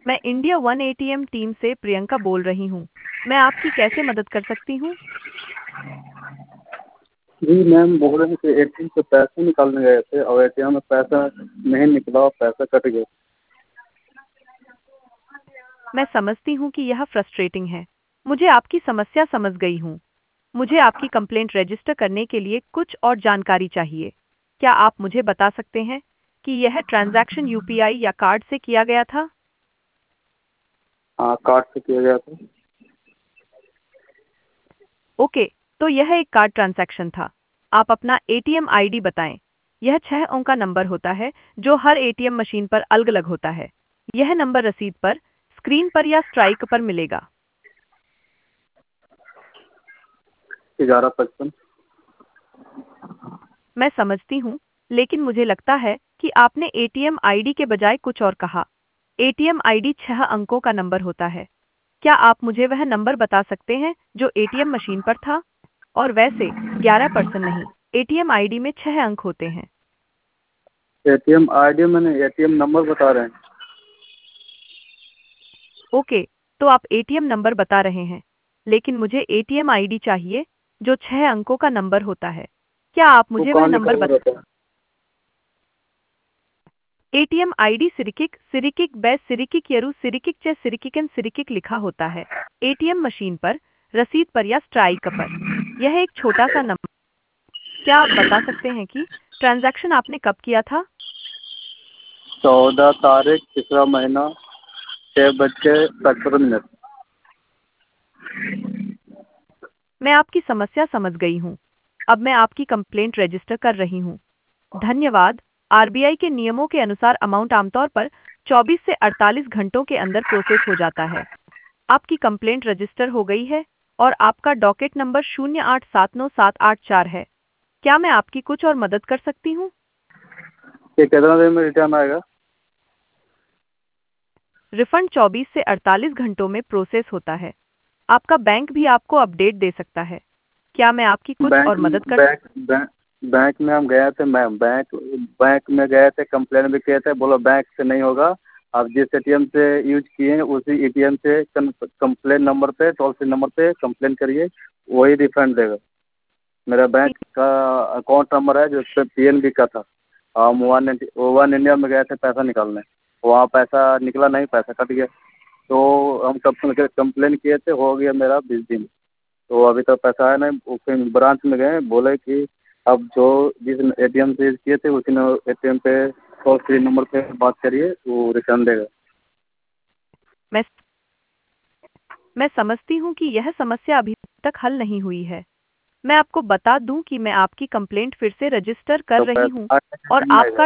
मैं India One ATM team से प्रियंका बोल रही हूँ। मैं आपकी कैसे मदद कर सकती हूँ? जी मैम, बोल रहे हैं कि एटीएम से पैसे निकालने गए थे और एटीएम में पैसा नहीं निकला और पैसा कट गया। मैं समझती हूँ कि यह फ्रस्ट्रेटिंग है। मुझे आपकी समस्या समझ गई हूँ। मुझे आपकी कंप्लेंट रजिस्टर करने के लिए कुछ और जानकारी चाहिए। क्या आप मुझे बता सकते हैं कि यह ट्रांजैक्शन यूपीआई या कार्ड से किया गया था? हाँ, कार्ड से किया गया था। ओके, तो यह एक कार्ड ट्रांजैक्शन था। आप अपना एटीएम आईडी बताएं। यह 6 अंक का नंबर होता है जो हर एटीएम मशीन पर अलग-अलग होता है। यह नंबर रसीद पर, स्क्रीन पर या स्ट्राइक पर मिलेगा। 1155। मैं समझती हूँ, लेकिन मुझे लगता है कि आपने एटीएम आईडी के बजाय कुछ और कहा। एटीएम आईडी 6 अंकों का नंबर होता है। क्या आप मुझे वह नंबर बता सकते हैं जो एटीएम मशीन पर था? और वैसे 11% नहीं, एटीएम आईडी में 6 अंक होते हैं। एटीएम आईडी मैंने एटीएम नंबर बता रहे हैं। ओके, तो आप एटीएम नंबर बता रहे हैं, लेकिन मुझे एटीएम आईडी चाहिए जो 6 अंकों का नंबर होता है। क्या आप वो मुझे वह कहाँ लिखा नंबर हुआ बता? रहता है? एटीएम आईडी सिरिकिक सिरिकिक बै सिरिकिक यरू सिरिकिक चे सिरिकिकन सिरिकिक लिखा होता है एटीएम मशीन पर, रसीद पर या स्ट्राइक पर। यह एक छोटा सा नंबर। क्या आप बता सकते हैं कि ट्रांजैक्शन आपने कब किया था? 14 तारीख, तीसरा महीना, 6:17। मैं आपकी समस्या समझ गई हूँ। अब मैं आपकी कंप्लेंट रजिस्टर कर रही हूँ। धन्यवाद। आरबीआई के नियमों के अनुसार अमाउंट आमतौर पर 24 से 48 घंटों के अंदर प्रोसेस हो जाता है। आपकी कंप्लेंट रजिस्टर हो गई है और आपका डॉकेट नंबर 0879784 है। क्या मैं आपकी कुछ और मदद कर सकती हूँ? ये कितना देर में रिटर्न आएगा? रिफंड 24 से 48 घंटों में प्रोसेस होता है। आपका बैंक भी आपको अपडेट दे सकता है। क्या मैं आपकी कुछ बैंक और मदद कर बैंक बैंक बैंक में हम गए थे मैम, बैंक बैंक में गए थे, कंप्लेन भी किए थे, बोला बैंक से नहीं होगा। आप जिस एटीएम से यूज किए हैं उसी एटीएम से कंप्लेन नंबर पे, टोल फ्री नंबर पे कंप्लेन करिए, वही रिफंड देगा। मेरा बैंक का अकाउंट नंबर है जो उस पर पीएनबी का था। हम वन इंडिया में गए थे पैसा निकालने, वहाँ पैसा निकला नहीं, पैसा कट गया। तो हम कंप्लेन किए थे, हो गया मेरा 20 दिन। तो अभी तक पैसा आया नहीं। वो फिर ब्रांच में गए, बोले कि अब जो जिस एटीएम से किए थे उसी एटीएम पे टोल फ्री नंबर पे बात करिए, वो रिटर्न देगा। मैं मैं समझती हूँ कि यह समस्या अभी तक हल नहीं हुई है। मैं आपको बता दूं कि मैं आपकी कंप्लेंट फिर से रजिस्टर कर तो रही हूँ पैसा आएगा और कि नहीं आएगा? आपका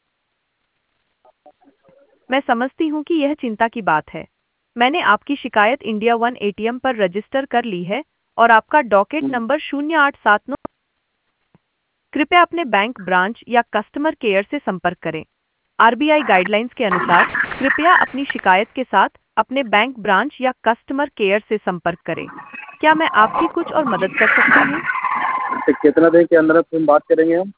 मैं समझती हूँ कि यह चिंता की बात है। मैंने आपकी शिकायत इंडिया वन एटीएम पर रजिस्टर कर ली है और आपका डॉकेट नंबर 0879। कृपया अपने बैंक ब्रांच या कस्टमर केयर से संपर्क करें। आरबीआई गाइडलाइंस के अनुसार कृपया अपनी शिकायत के साथ अपने बैंक ब्रांच या कस्टमर केयर से संपर्क करें। क्या मैं आपकी कुछ और मदद कर सकती हूँ? तो कितना देर के अंदर फिर बात करेंगे हम?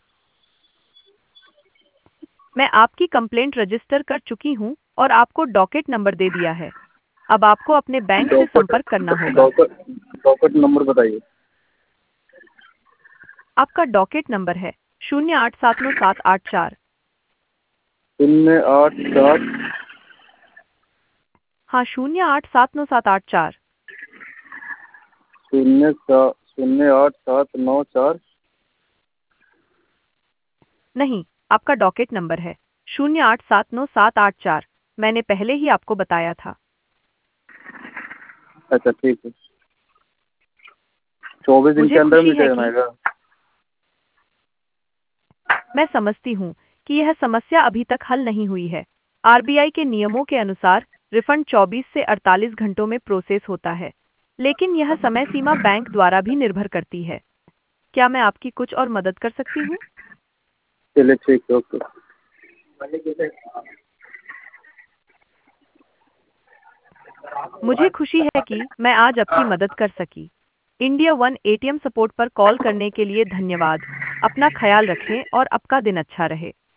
मैं आपकी कंप्लेंट रजिस्टर कर चुकी हूँ और आपको डॉकेट नंबर दे दिया है। अब आपको अपने बैंक से डॉकेट संपर्क करना होगा। डॉकेट डॉकेट नंबर बताइए। आपका डॉकेट नंबर है 087974। 08 7। हाँ, 087974। 08 7 9 4। नहीं, आपका डॉकेट नंबर है 087974। मैंने पहले ही आपको बताया था। अच्छा ठीक है, 24 दिन के मुझे अंदर में खुशी है रिटर्न कि आएगा। मैं समझती हूँ कि यह समस्या अभी तक हल नहीं हुई है। आरबीआई के नियमों के अनुसार रिफंड 24 से 48 घंटों में प्रोसेस होता है, लेकिन यह समय सीमा बैंक द्वारा भी निर्भर करती है। क्या मैं आपकी कुछ और मदद कर सकती हूँ? चलिए ठीक है, ओके। मुझे खुशी है कि मैं आज आपकी मदद कर सकी। इंडिया वन एटीएम सपोर्ट पर कॉल करने के लिए धन्यवाद। अपना ख्याल रखें और आपका दिन अच्छा रहे।